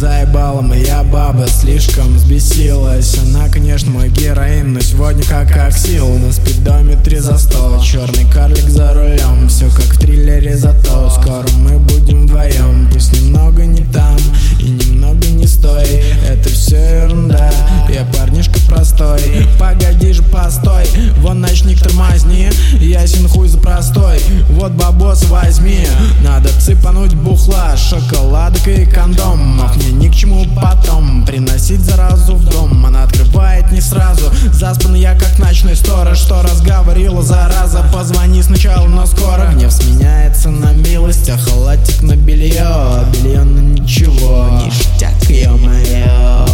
заебала моя баба, слишком взбесилась. Она, конечно, мой героин, но сегодня как сил. На спидометре за 100, черный карлик за рулем. Все как в триллере, зато скоро мы будем вдвоем. Пусть немного не там и немного не стой, это все ерунда, я парнишка простой. Погоди же, постой, вон ночник тормозни, ясен хуй за простой. Вот бабос возьми, надо цепануть бухла, шоколадок и кондомов. Мне ни к чему потом приносить заразу в дом. Она открывает не сразу, заспанный я как ночной сторож. Что раз говорила, зараза, позвони сначала, но скоро. Гнев сменяется на милость, а халатик на белье, а белье на ничего. Ништяк, ё-моё.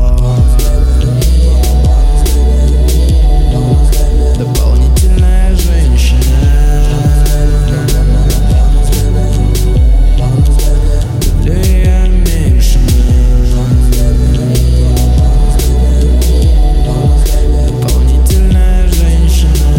Дополнительная женщина. Люблю я меньше. Дополнительная женщина.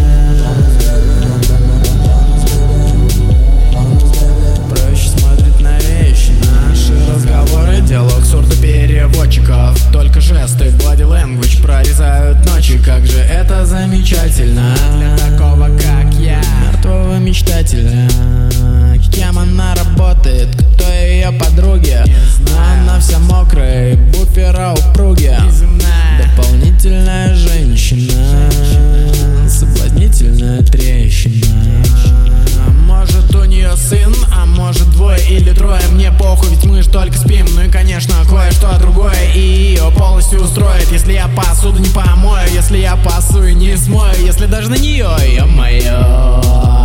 Проще смотрит на вещи, наши разговоры, диалог сурдопереводчиков. Только жесты, body language прорезают ночи. Как же это замечательно для такого, как я, мертвого мечтателя. Кем она работает, кто ее подруги? Она вся мокрая, буфера упруги. Дополнительная женщина, соблазнительная трещина. Может у нее сын, а может двое или трое. Мне похуй, ведь мы же только спим. Ну и конечно кое-что другое и ее полностью устроит. Если я посуду не помою, если я посую не смою, если даже на нее, ё-моё.